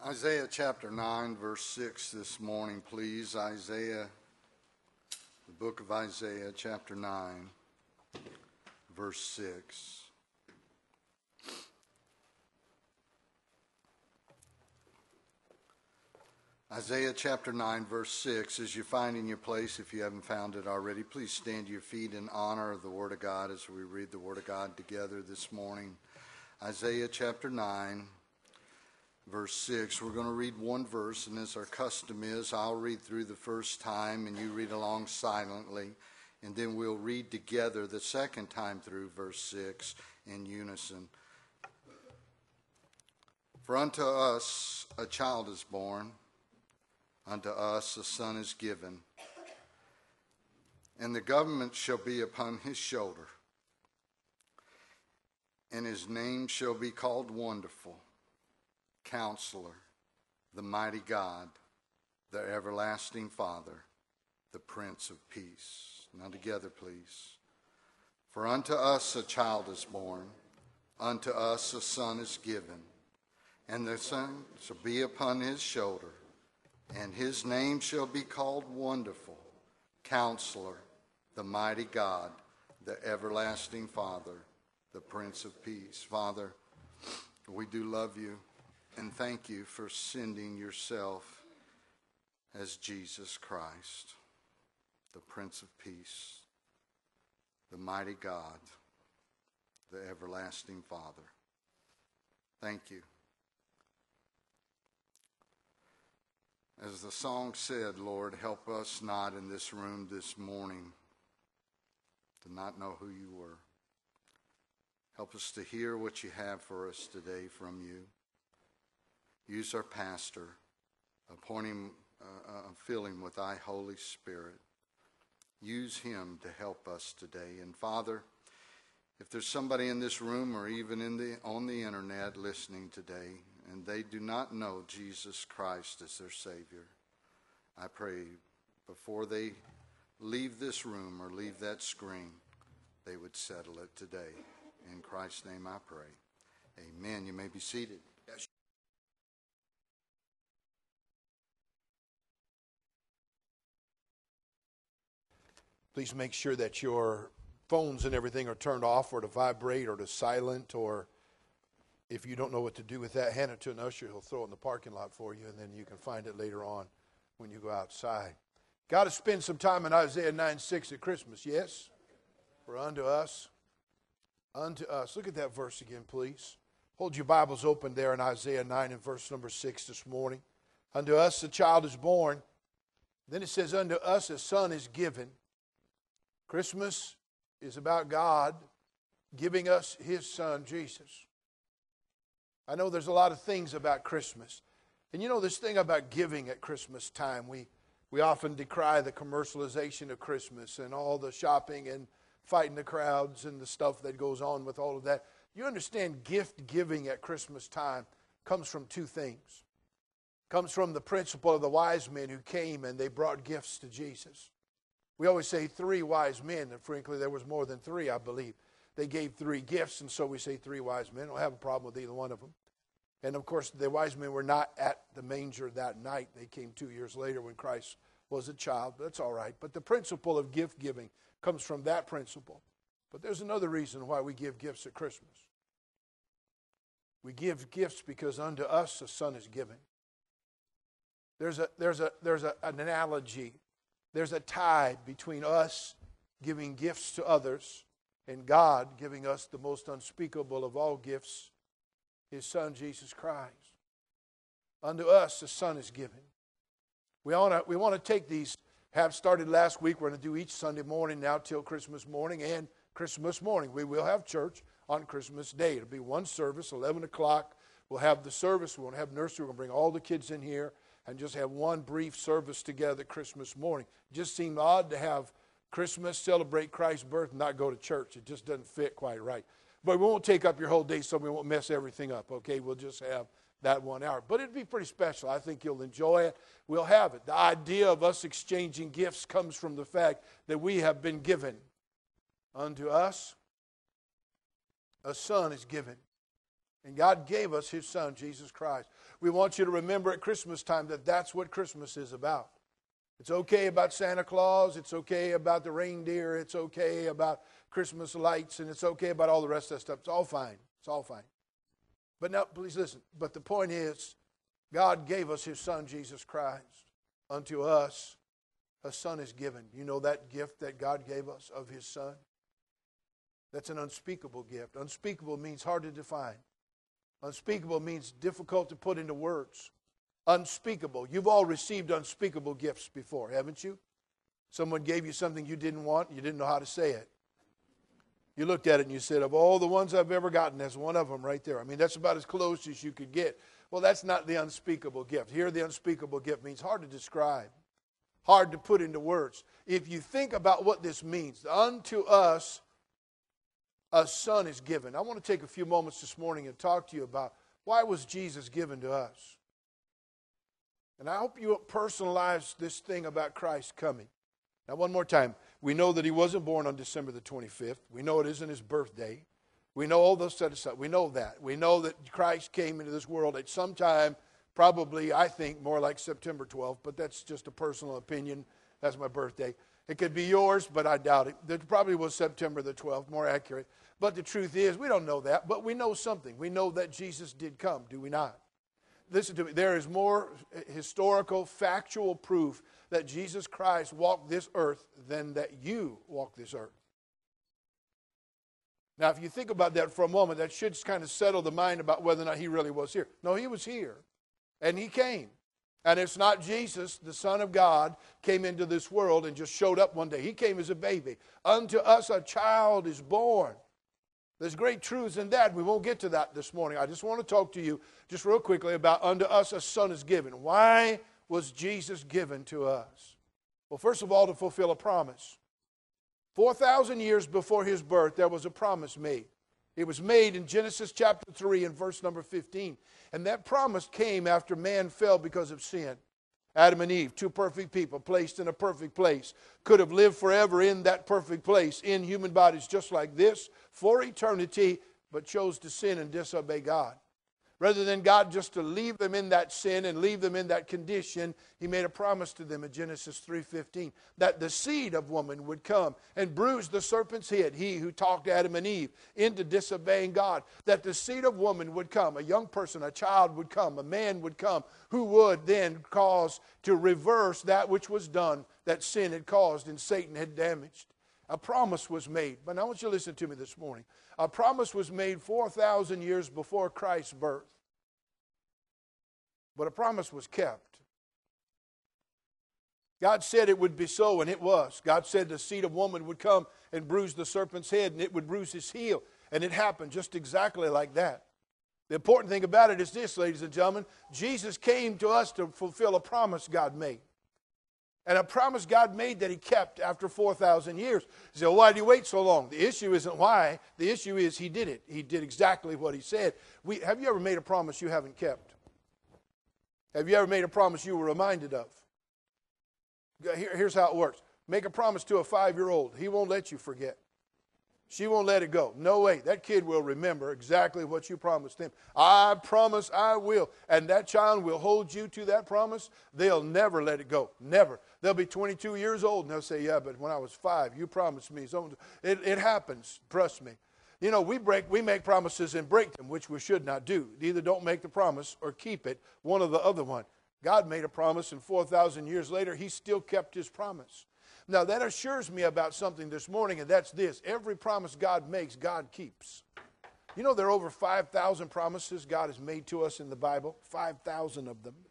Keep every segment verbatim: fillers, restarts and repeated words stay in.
Isaiah chapter nine, verse six this morning, please. Isaiah, the book of Isaiah, chapter nine, verse six. Isaiah chapter nine, verse six. As you find in your place, if you haven't found it already, please stand to your feet in honor of the Word of God as we read the Word of God together this morning. Isaiah chapter nine, verse six. We're going to read one verse, and as our custom is, I'll read through the first time, and you read along silently, and then we'll read together the second time through verse six in unison. For unto us a child is born, unto us a son is given, and the government shall be upon his shoulder, and his name shall be called Wonderful, Counselor, the Mighty God, the Everlasting Father, the Prince of Peace. Now together, please. For unto us a child is born, unto us a son is given, and the son shall be upon his shoulder, and his name shall be called Wonderful, Counselor, the Mighty God, the Everlasting Father, the Prince of Peace. Father, we do love you, and thank you for sending yourself as Jesus Christ, the Prince of Peace, the Mighty God, the Everlasting Father. Thank you. As the song said, Lord, help us not in this room this morning to not know who you were. Help us to hear what you have for us today from you. Use our pastor, appoint him, uh, uh, fill him with thy Holy Spirit. Use him to help us today. And Father, if there's somebody in this room or even in the on the internet listening today, and they do not know Jesus Christ as their Savior, I pray before they leave this room or leave that screen, they would settle it today. In Christ's name I pray. Amen. You may be seated. Yes. Please make sure that your phones and everything are turned off or to vibrate or to silent, or if you don't know what to do with that, hand it to an usher. He'll throw it in the parking lot for you, and then you can find it later on when you go outside. Got to spend some time in Isaiah nine six at Christmas, yes? For unto us, unto us. Look at that verse again, please. Hold your Bibles open there in Isaiah nine and verse number six this morning. Unto us a child is born. Then it says, unto us a son is given. Christmas is about God giving us his son, Jesus. I know there's a lot of things about Christmas. And you know this thing about giving at Christmas time, we, we often decry the commercialization of Christmas and all the shopping and fighting the crowds and the stuff that goes on with all of that. You understand gift giving at Christmas time comes from two things. Comes from the principle of the wise men who came and they brought gifts to Jesus. We always say three wise men, and frankly there was more than three, I believe. They gave three gifts, and so we say three wise men. I don't have a problem with either one of them. And of course, the wise men were not at the manger that night. They came two years later when Christ was a child. But that's all right. But the principle of gift giving comes from that principle. But there's another reason why we give gifts at Christmas. We give gifts because unto us a son is given. There's a there's a there's a, an analogy. There's a tie between us giving gifts to others and God giving us the most unspeakable of all gifts, his son Jesus Christ. Unto us a son is given. We want to we want to take these, have started last week. We're going to do each Sunday morning now till Christmas morning and Christmas morning. We will have church on Christmas Day. It'll be one service, eleven o'clock. We'll have the service. We won't have nursery. We're going to bring all the kids in here and just have one brief service together Christmas morning. It just seemed odd to have Christmas, celebrate Christ's birth, and not go to church. It just doesn't fit quite right. But we won't take up your whole day so we won't mess everything up, okay? We'll just have that one hour. But it'd be pretty special. I think you'll enjoy it. We'll have it. The idea of us exchanging gifts comes from the fact that we have been given. Unto us a son is given. And God gave us his Son, Jesus Christ. We want you to remember at Christmas time that that's what Christmas is about. It's okay about Santa Claus. It's okay about the reindeer. It's okay about Christmas lights. And it's okay about all the rest of that stuff. It's all fine. It's all fine. But now, please listen. But the point is, God gave us his Son, Jesus Christ. Unto us, a Son is given. You know that gift that God gave us of his Son? That's an unspeakable gift. Unspeakable means hard to define. Unspeakable means difficult to put into words. Unspeakable. You've all received unspeakable gifts before, haven't you? Someone gave you something you didn't want, you didn't know how to say it. You looked at it and you said, of all the ones I've ever gotten, that's one of them right there. I mean, that's about as close as you could get. Well, that's not the unspeakable gift. Here, the unspeakable gift means hard to describe, hard to put into words. If you think about what this means, unto us a Son is given. I want to take a few moments this morning and talk to you about why was Jesus given to us. And I hope you personalize this thing about Christ coming. Now, one more time. We know that he wasn't born on December the twenty-fifth. We know it isn't his birthday. We know all those set aside. We know that. We know that Christ came into this world at some time, probably, I think, more like September twelfth, but that's just a personal opinion. That's my birthday. It could be yours, but I doubt it. It probably was September the twelfth, more accurate. But the truth is, we don't know that, but we know something. We know that Jesus did come, do we not? Listen to me. There is more historical, factual proof that Jesus Christ walked this earth than that you walk this earth. Now, if you think about that for a moment, that should kind of settle the mind about whether or not he really was here. No, he was here, and he came. And it's not Jesus, the Son of God, came into this world and just showed up one day. He came as a baby. Unto us a child is born. There's great truths in that. We won't get to that this morning. I just want to talk to you just real quickly about unto us a Son is given. Why was Jesus given to us? Well, first of all, to fulfill a promise. four thousand years before his birth, there was a promise made. It was made in Genesis chapter three and verse number fifteen. And that promise came after man fell because of sin. Adam and Eve, two perfect people placed in a perfect place, could have lived forever in that perfect place in human bodies just like this for eternity, but chose to sin and disobey God. Rather than God just to leave them in that sin and leave them in that condition, he made a promise to them in Genesis three fifteen that the seed of woman would come and bruise the serpent's head, he who talked Adam and Eve into disobeying God. That the seed of woman would come, a young person, a child would come, a man would come, who would then cause to reverse that which was done, that sin had caused and Satan had damaged. A promise was made. But I want you to listen to me this morning. A promise was made four thousand years before Christ's birth. But a promise was kept. God said it would be so, and it was. God said the seed of woman would come and bruise the serpent's head, and it would bruise his heel. And it happened just exactly like that. The important thing about it is this, ladies and gentlemen. Jesus came to us to fulfill a promise God made. And a promise God made that he kept after four thousand years. You say, well, why did he wait so long? The issue isn't why. The issue is he did it. He did exactly what he said. We, have you ever made a promise you haven't kept? Have you ever made a promise you were reminded of? Here, here's how it works. Make a promise to a five-year-old. He won't let you forget. She won't let it go. No way. That kid will remember exactly what you promised him. I promise I will. And that child will hold you to that promise. They'll never let it go. Never. They'll be twenty-two years old and they'll say, yeah, but when I was five, you promised me. So it, it happens. Trust me. You know, we break, we make promises and break them, which we should not do. Either don't make the promise or keep it, one or the other one. God made a promise, and four thousand years later, he still kept his promise. Now, that assures me about something this morning, and that's this. Every promise God makes, God keeps. You know, there are over five thousand promises God has made to us in the Bible, five thousand of them.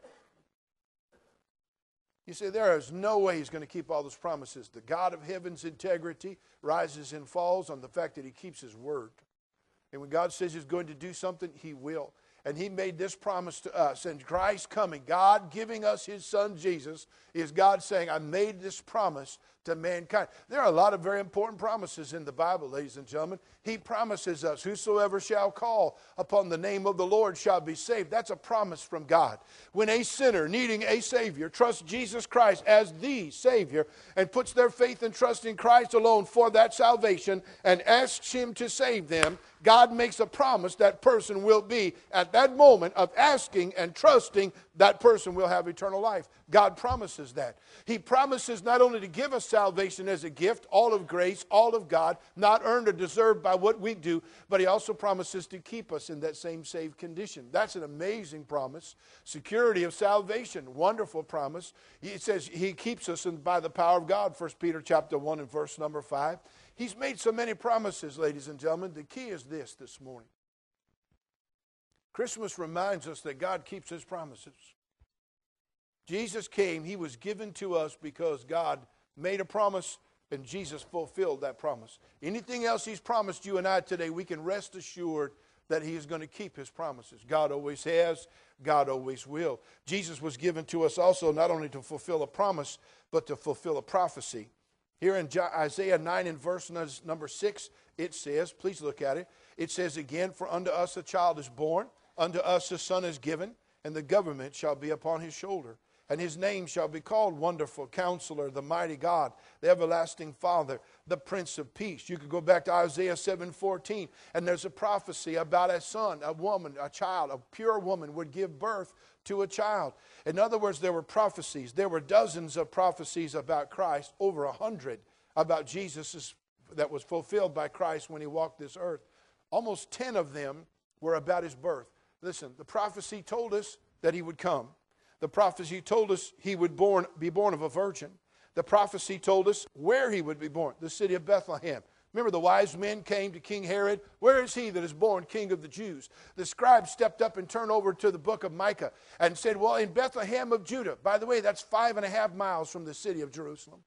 You say, there is no way he's going to keep all those promises. The God of heaven's integrity rises and falls on the fact that he keeps his word. And when God says he's going to do something, he will. And he made this promise to us. And Christ coming, God giving us his son Jesus, is God saying, I made this promise to mankind. There are a lot of very important promises in the Bible, ladies and gentlemen. He promises us, whosoever shall call upon the name of the Lord shall be saved. That's a promise from God. When a sinner needing a Savior trusts Jesus Christ as the Savior and puts their faith and trust in Christ alone for that salvation and asks him to save them, God makes a promise that person will be, at that moment of asking and trusting, that person will have eternal life. God promises that. He promises not only to give us salvation as a gift, all of grace, all of God, not earned or deserved by what we do, but he also promises to keep us in that same saved condition. That's an amazing promise. Security of salvation, wonderful promise. It says he keeps us in, by the power of God, First Peter chapter one and verse number five. He's made so many promises, ladies and gentlemen. The key is this this morning. Christmas reminds us that God keeps his promises. Jesus came, he was given to us because God made a promise and Jesus fulfilled that promise. Anything else he's promised you and I today, we can rest assured that he is going to keep his promises. God always has, God always will. Jesus was given to us also not only to fulfill a promise, but to fulfill a prophecy. Here in Isaiah nine and verse number six, it says, please look at it. It says again, for unto us a child is born, unto us a son is given, and the government shall be upon his shoulder. And his name shall be called Wonderful Counselor, the Mighty God, the Everlasting Father, the Prince of Peace. You could go back to Isaiah seven fourteen, and there's a prophecy about a son, a woman, a child, a pure woman would give birth to a child. In other words, there were prophecies. There were dozens of prophecies about Christ, over a hundred about Jesus that was fulfilled by Christ when he walked this earth. Almost ten of them were about his birth. Listen, the prophecy told us that he would come. The prophecy told us he would born, be born of a virgin. The prophecy told us where he would be born, the city of Bethlehem. Remember, the wise men came to King Herod. Where is he that is born King of the Jews? The scribe stepped up and turned over to the book of Micah and said, well, in Bethlehem of Judah. By the way, that's five and a half miles from the city of Jerusalem.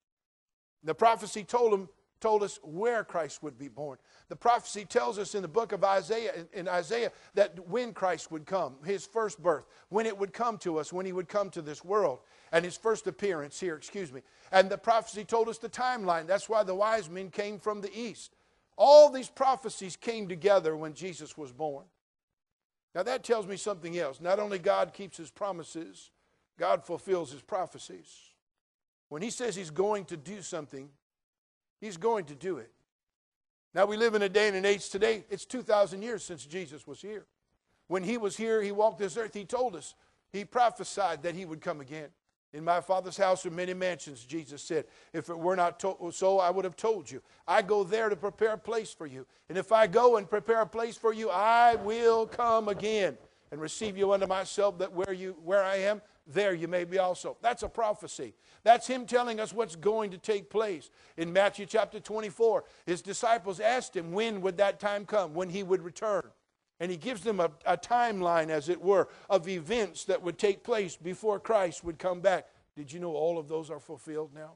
The prophecy told him, told us where Christ would be born. The prophecy tells us in the book of Isaiah, in Isaiah, that when Christ would come, his first birth, when it would come to us, when he would come to this world, and his first appearance here, excuse me. And the prophecy told us the timeline. That's why the wise men came from the east. All these prophecies came together when Jesus was born. Now that tells me something else. Not only God keeps his promises, God fulfills his prophecies. When he says he's going to do something, he's going to do it. Now we live in a day and an age today, it's two thousand years since Jesus was here. When he was here, he walked this earth, he told us, he prophesied that he would come again. In my Father's house are many mansions, Jesus said. If it were not to- so, I would have told you. I go there to prepare a place for you. And if I go and prepare a place for you, I will come again and receive you unto myself, that where you where I am, there you may be also. That's a prophecy. That's him telling us what's going to take place. In Matthew chapter twenty-four, his disciples asked him when would that time come, when he would return. And he gives them a, a timeline, as it were, of events that would take place before Christ would come back. Did you know all of those are fulfilled now?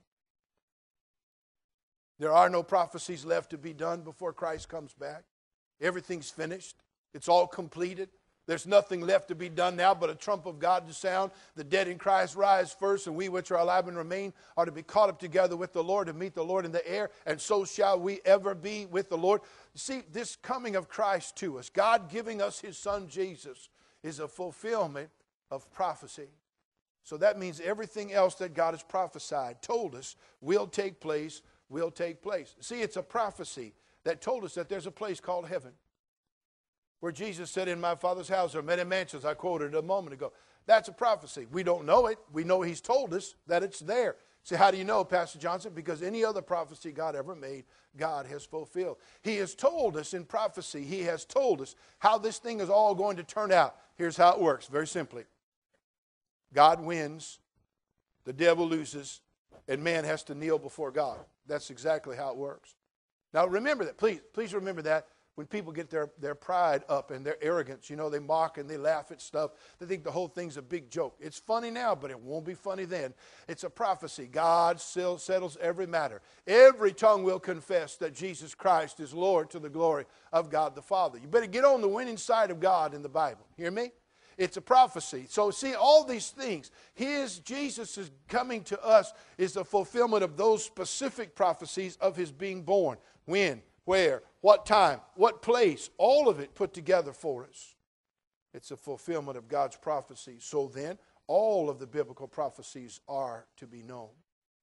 There are no prophecies left to be done before Christ comes back. Everything's finished. It's all completed. There's nothing left to be done now but a trump of God to sound. The dead in Christ rise first, and we which are alive and remain are to be caught up together with the Lord to meet the Lord in the air, and so shall we ever be with the Lord. See, this coming of Christ to us, God giving us his son Jesus, is a fulfillment of prophecy. So that means everything else that God has prophesied, told us, will take place, will take place. See, it's a prophecy that told us that there's a place called heaven, where Jesus said, in my Father's house are many mansions, I quoted a moment ago. That's a prophecy. We don't know it. We know he's told us that it's there. See, how do you know, Pastor Johnson? Because any other prophecy God ever made, God has fulfilled. He has told us in prophecy, he has told us how this thing is all going to turn out. Here's how it works, very simply. God wins, the devil loses, and man has to kneel before God. That's exactly how it works. Now remember that. Please, please remember that. When people get their, their pride up and their arrogance, you know, they mock and they laugh at stuff. They think the whole thing's a big joke. It's funny now, but it won't be funny then. It's a prophecy. God still settles every matter. Every tongue will confess that Jesus Christ is Lord to the glory of God the Father. You better get on the winning side of God in the Bible. Hear me? It's a prophecy. So see, all these things, his, Jesus is coming to us is the fulfillment of those specific prophecies of his being born. When? Where? What time? What place? All of it put together for us. It's a fulfillment of God's prophecy. So then, all of the biblical prophecies are to be known.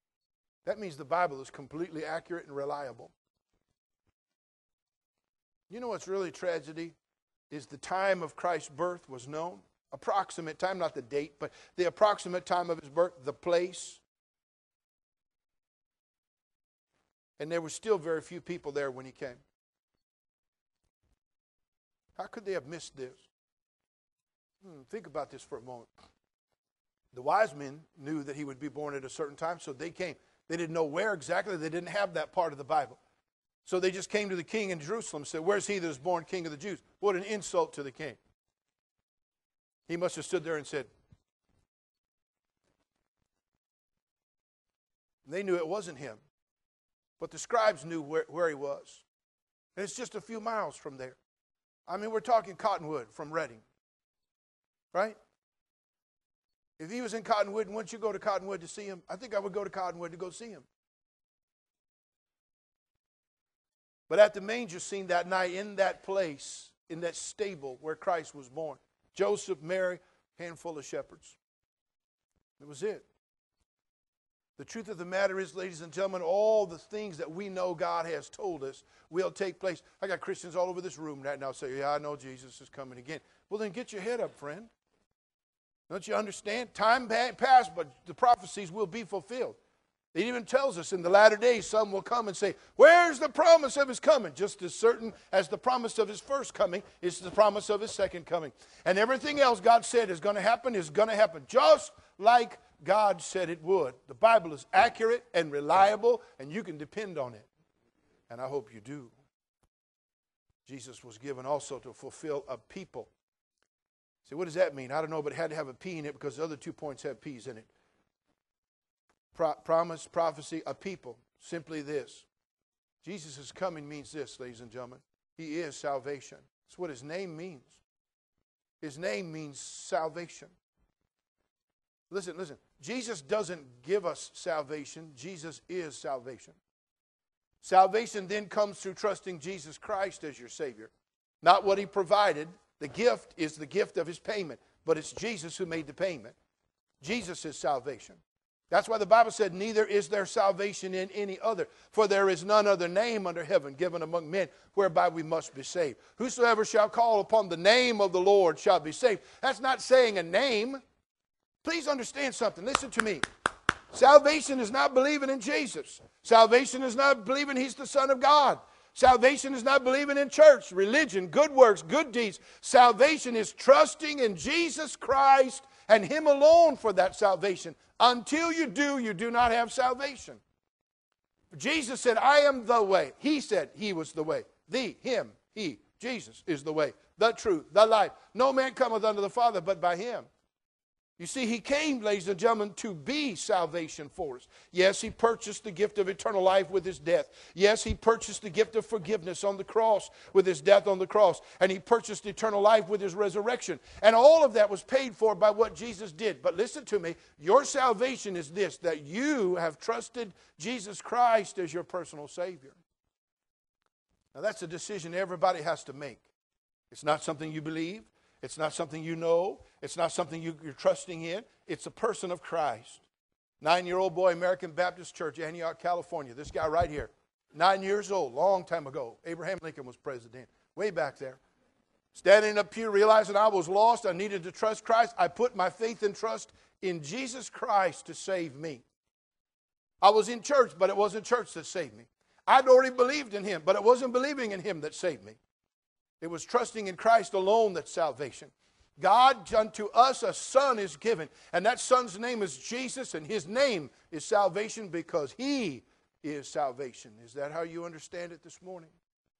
That means the Bible is completely accurate and reliable. You know what's really tragedy? Is the time of Christ's birth was known. Approximate time, not the date, but the approximate time of his birth, the place. And there were still very few people there when he came. How could they have missed this? Hmm, think about this for a moment. The wise men knew that he would be born at a certain time, so they came. They didn't know where exactly. They didn't have that part of the Bible. So they just came to the king in Jerusalem and said, "Where's he that is born king of the Jews?" What an insult to the king. He must have stood there and said, they knew it wasn't him. But the scribes knew where, where he was. And it's just a few miles from there. I mean, we're talking Cottonwood from Reading. Right? If he was in Cottonwood, and once you go to Cottonwood to see him, I think I would go to Cottonwood to go see him. But at the manger scene that night, in that place, in that stable where Christ was born, Joseph, Mary, handful of shepherds. That was it. The truth of the matter is, ladies and gentlemen, all the things that we know God has told us will take place. I got Christians all over this room right now say, "Yeah, I know Jesus is coming again." Well, then get your head up, friend. Don't you understand? Time passed, but the prophecies will be fulfilled. It even tells us in the latter days, some will come and say, "Where's the promise of his coming?" Just as certain as the promise of his first coming is the promise of his second coming. And everything else God said is going to happen is going to happen, just like God said it would. The Bible is accurate and reliable, and you can depend on it. And I hope you do. Jesus was given also to fulfill a people. See, what does that mean? I don't know, but it had to have a P in it because the other two points have P's in it. Pro- promise, prophecy, a people. Simply this. Jesus' coming means this, ladies and gentlemen. He is salvation. That's what his name means. His name means salvation. Listen, listen. Jesus doesn't give us salvation. Jesus is salvation. Salvation then comes through trusting Jesus Christ as your Savior. Not what he provided. The gift is the gift of his payment. But it's Jesus who made the payment. Jesus is salvation. That's why the Bible said, "Neither is there salvation in any other. For there is none other name under heaven given among men whereby we must be saved. Whosoever shall call upon the name of the Lord shall be saved." That's not saying a name. Please understand something. Listen to me. Salvation is not believing in Jesus. Salvation is not believing he's the Son of God. Salvation is not believing in church, religion, good works, good deeds. Salvation is trusting in Jesus Christ and him alone for that salvation. Until you do, you do not have salvation. Jesus said, "I am the way." He said he was the way. The, him, he, Jesus is the way, the truth, the life. No man cometh unto the Father but by him. You see, he came, ladies and gentlemen, to be salvation for us. Yes, he purchased the gift of eternal life with his death. Yes, he purchased the gift of forgiveness on the cross with his death on the cross. And he purchased eternal life with his resurrection. And all of that was paid for by what Jesus did. But listen to me, your salvation is this, that you have trusted Jesus Christ as your personal Savior. Now that's a decision everybody has to make. It's not something you believe. It's not something you know. It's not something you, you're trusting in. It's a person of Christ. Nine-year-old boy, American Baptist Church, Antioch, California. This guy right here. Nine years old, long time ago. Abraham Lincoln was president. Way back there. Standing in a pew, realizing I was lost. I needed to trust Christ. I put my faith and trust in Jesus Christ to save me. I was in church, but it wasn't church that saved me. I'd already believed in him, but it wasn't believing in him that saved me. It was trusting in Christ alone that's salvation. God, unto us a son is given, and that son's name is Jesus, and his name is salvation because he is salvation. Is that how you understand it this morning?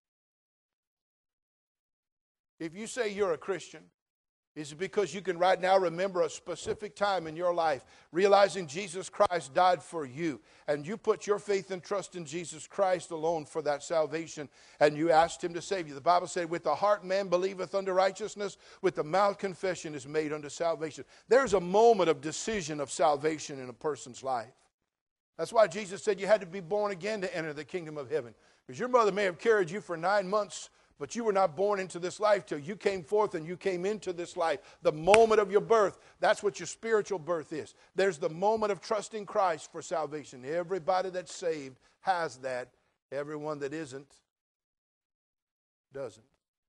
If you say you're a Christian, is it because you can right now remember a specific time in your life realizing Jesus Christ died for you and you put your faith and trust in Jesus Christ alone for that salvation and you asked him to save you? The Bible said, "With the heart man believeth unto righteousness, with the mouth confession is made unto salvation." There's a moment of decision of salvation in a person's life. That's why Jesus said you had to be born again to enter the kingdom of heaven. Because your mother may have carried you for nine months, but you were not born into this life till you came forth and you came into this life. The moment of your birth, that's what your spiritual birth is. There's the moment of trusting Christ for salvation. Everybody that's saved has that. Everyone that isn't Doesn't.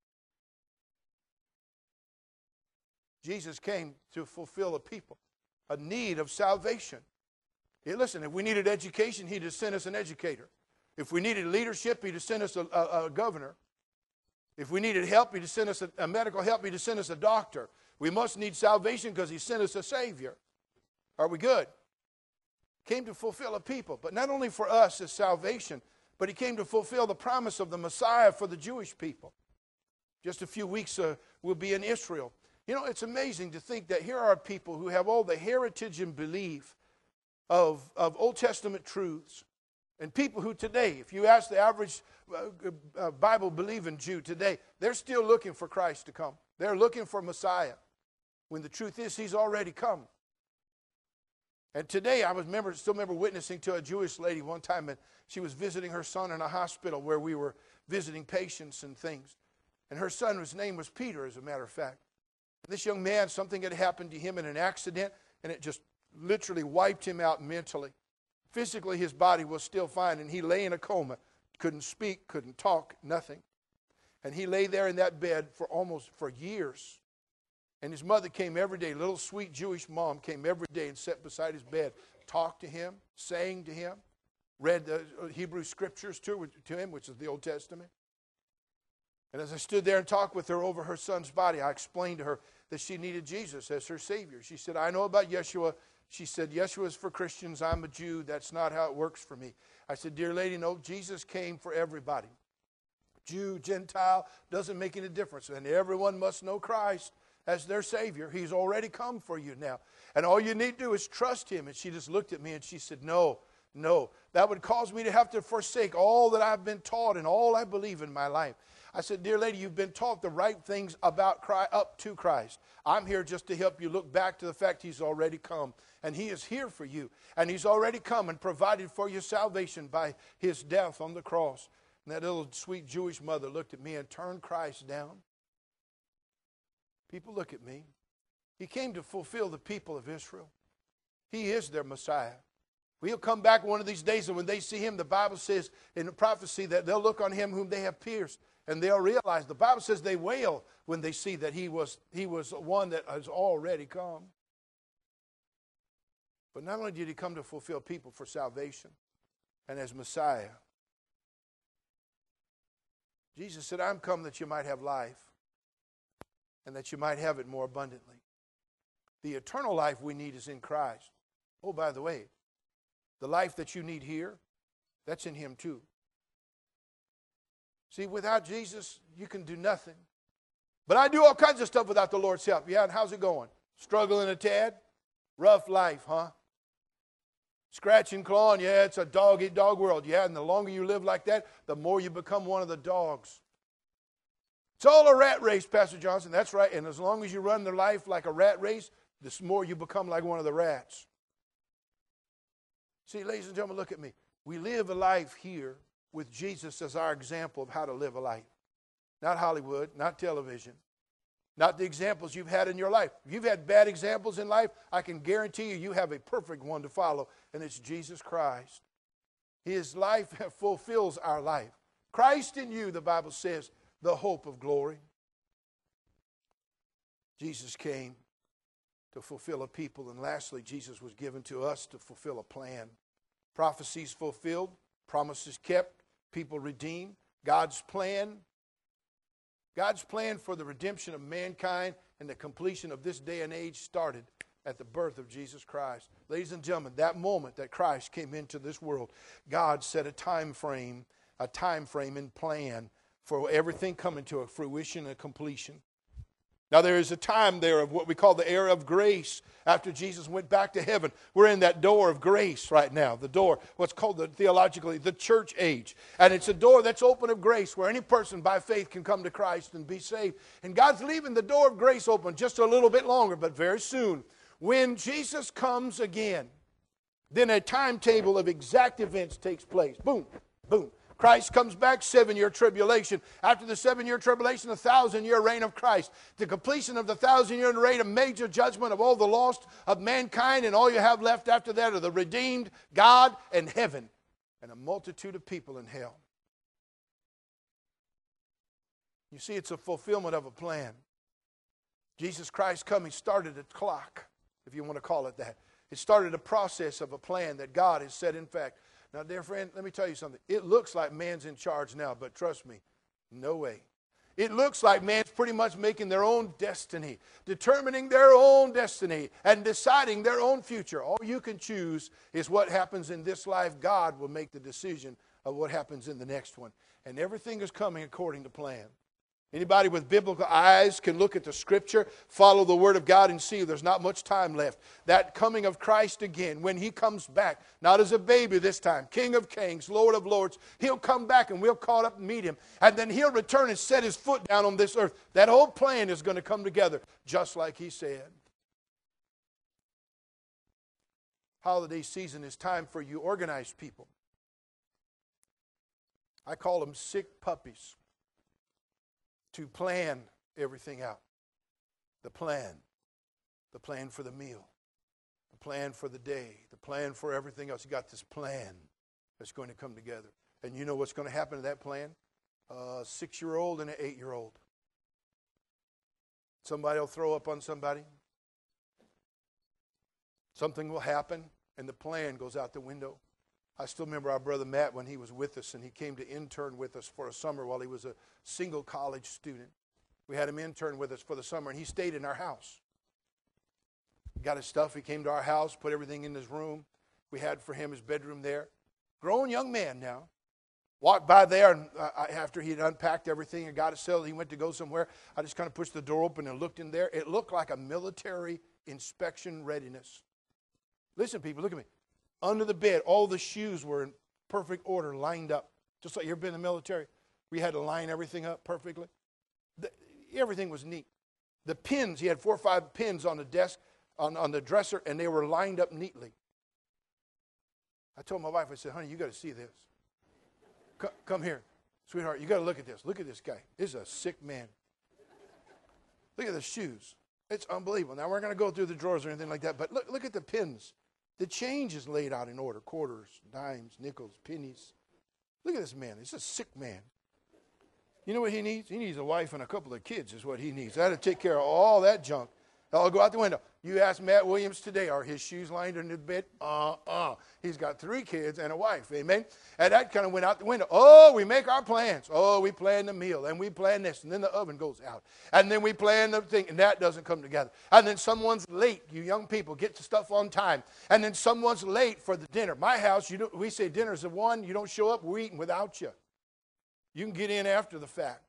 Jesus came to fulfill a people, a need of salvation. Yeah, listen, if we needed education, He'd have sent us an educator. If we needed leadership, He'd have sent us a, a, a governor. If we needed help, He'd have sent us a, a medical help, He'd have sent us a doctor. We must need salvation because He sent us a Savior. Are we good? Came to fulfill a people, but not only for us as salvation, but He came to fulfill the promise of the Messiah for the Jewish people. Just a few weeks uh, we'll be in Israel. You know, it's amazing to think that here are people who have all the heritage and belief of, of Old Testament truths. And people who today, if you ask the average uh, uh, Bible-believing Jew today, they're still looking for Christ to come. They're looking for Messiah, when the truth is He's already come. And today I was remember, still remember witnessing to a Jewish lady one time, and she was visiting her son in a hospital where we were visiting patients and things. And her son, his name was Peter, as a matter of fact. This young man, something had happened to him in an accident, and it just literally wiped him out mentally. Physically, his body was still fine, and he lay in a coma. Couldn't speak, couldn't talk, nothing. And he lay there in that bed for almost for years. And his mother came every day, little sweet Jewish mom came every day and sat beside his bed, talked to him, sang to him, read the Hebrew scriptures to, to him, which is the Old Testament. And as I stood there and talked with her over her son's body, I explained to her that she needed Jesus as her Savior. She said, I know about Yeshua. She said, Yeshua is for Christians. I'm a Jew. That's not how it works for me. I said, dear lady, no, Jesus came for everybody. Jew, Gentile, doesn't make any difference. And everyone must know Christ as their Savior. He's already come for you now. And all you need to do is trust Him. And she just looked at me and she said, no, no. That would cause me to have to forsake all that I've been taught and all I believe in my life. I said, dear lady, you've been taught the right things about Christ, up to Christ. I'm here just to help you look back to the fact He's already come. And He is here for you. And He's already come and provided for your salvation by His death on the cross. And that little sweet Jewish mother looked at me and turned Christ down. People, look at me. He came to fulfill the people of Israel. He is their Messiah. He'll come back one of these days, and when they see Him, the Bible says in the prophecy that they'll look on Him whom they have pierced. And they'll realize, the Bible says they wail when they see that he was, he was one that has already come. But not only did He come to fulfill people for salvation and as Messiah, Jesus said, I'm come that you might have life and that you might have it more abundantly. The eternal life we need is in Christ. Oh, by the way, the life that you need here, that's in Him too. See, without Jesus, you can do nothing. But I do all kinds of stuff without the Lord's help. Yeah, and how's it going? Struggling a tad? Rough life, huh? Scratch and clawing, yeah, it's a dog-eat-dog world. Yeah, and the longer you live like that, the more you become one of the dogs. It's all a rat race, Pastor Johnson. That's right. And as long as you run the life like a rat race, the more you become like one of the rats. See, ladies and gentlemen, look at me. We live a life here with Jesus as our example of how to live a life. Not Hollywood, not television, not the examples you've had in your life. If you've had bad examples in life, I can guarantee you, you have a perfect one to follow, and it's Jesus Christ. His life fulfills our life. Christ in you, the Bible says, the hope of glory. Jesus came to fulfill a people, and lastly, Jesus was given to us to fulfill a plan. Prophecies fulfilled, promises kept, people redeemed. God's plan, God's plan for the redemption of mankind and the completion of this day and age started at the birth of Jesus Christ. Ladies and gentlemen, that moment that Christ came into this world, God set a time frame, a time frame and plan for everything coming to a fruition and completion. Now, there is a time there of what we call the era of grace after Jesus went back to heaven. We're in that door of grace right now, the door, what's called the, theologically the church age. And it's a door that's open of grace where any person by faith can come to Christ and be saved. And God's leaving the door of grace open just a little bit longer, but very soon. When Jesus comes again, then a timetable of exact events takes place. Boom, boom. Christ comes back, seven-year tribulation. After the seven-year tribulation, the thousand-year reign of Christ. The completion of the thousand-year reign, a major judgment of all the lost of mankind, and all you have left after that are the redeemed, God, and heaven, and a multitude of people in hell. You see, it's a fulfillment of a plan. Jesus Christ coming started a clock, if you want to call it that. It started a process of a plan that God has set in fact. Now, dear friend, let me tell you something. It looks like man's in charge now, but trust me, no way. It looks like man's pretty much making their own destiny, determining their own destiny, and deciding their own future. All you can choose is what happens in this life. God will make the decision of what happens in the next one. And everything is coming according to plan. Anybody with biblical eyes can look at the Scripture, follow the Word of God, and see there's not much time left. That coming of Christ again, when He comes back, not as a baby this time, King of Kings, Lord of Lords, He'll come back and we'll caught up and meet Him. And then He'll return and set His foot down on this earth. That whole plan is going to come together, just like He said. Holiday season is time for you organized people. I call them sick puppies. To plan everything out. The plan. The plan for the meal. The plan for the day. The plan for everything else. You got this plan that's going to come together. And you know what's going to happen to that plan? A six-year-old and an eight-year-old. Somebody will throw up on somebody. Something will happen, and the plan goes out the window. I still remember our brother Matt when he was with us, and he came to intern with us for a summer while he was a single college student. We had him intern with us for the summer, and he stayed in our house. He got his stuff. He came to our house, put everything in his room. We had for him his bedroom there. Grown young man now. Walked by there, and uh, after he had unpacked everything and got it settled, he went to go somewhere. I just kind of pushed the door open and looked in there. It looked like a military inspection readiness. Listen, people, look at me. Under the bed, all the shoes were in perfect order, lined up. Just like you ever been in the military? We had to line everything up perfectly. The, everything was neat. The pins, he had four or five pins on the desk, on, on the dresser, and they were lined up neatly. I told my wife, I said, honey, you got to see this. C- come here. Sweetheart, you got to look at this. Look at this guy. This is a sick man. Look at the shoes. It's unbelievable. Now, we're going to go through the drawers or anything like that, but look, look at the pins. The change is laid out in order. Quarters, dimes, nickels, pennies. Look at this man. He's a sick man. You know what he needs? He needs a wife and a couple of kids is what he needs. That'll take care of all that junk. I'll go out the window. You ask Matt Williams today, are his shoes lined under the bed? Uh-uh. He's got three kids and a wife. Amen? And that kind of went out the window. Oh, we make our plans. Oh, we plan the meal, and we plan this, and then the oven goes out. And then we plan the thing, and that doesn't come together. And then someone's late. You young people, get the stuff on time. And then someone's late for the dinner. My house, you don't, we say dinner's at one. You don't show up, we're eating without you. You can get in after the fact.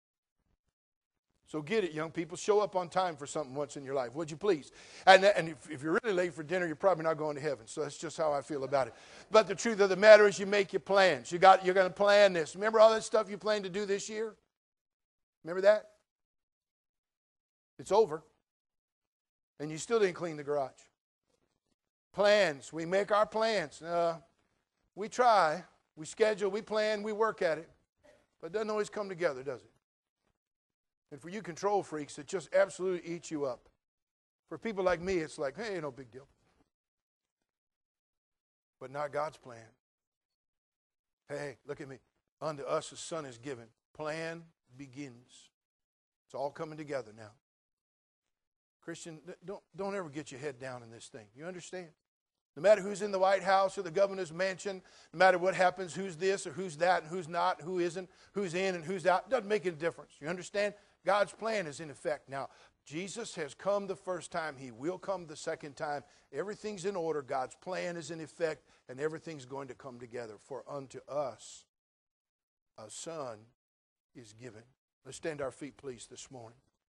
So get it, young people. Show up on time for something once in your life, would you please? And, and if, if you're really late for dinner, you're probably not going to heaven. So that's just how I feel about it. But the truth of the matter is you make your plans. You got, you're going to plan this. Remember all that stuff you planned to do this year? Remember that? It's over. And you still didn't clean the garage. Plans. We make our plans. Uh, we try. We schedule. We plan. We work at it. But it doesn't always come together, does it? And for you control freaks, it just absolutely eats you up. For people like me, it's like, hey, no big deal. But not God's plan. Hey, look at me. Unto us a son is given. Plan begins. It's all coming together now. Christian, don't, don't ever get your head down in this thing. You understand? No matter who's in the White House or the governor's mansion, no matter what happens, who's this or who's that and who's not, who isn't, who's in and who's out, doesn't make any difference. You understand? God's plan is in effect. Now, Jesus has come the first time. He will come the second time. Everything's in order. God's plan is in effect, and everything's going to come together. For unto us a son is given. Let's stand our feet, please, this morning.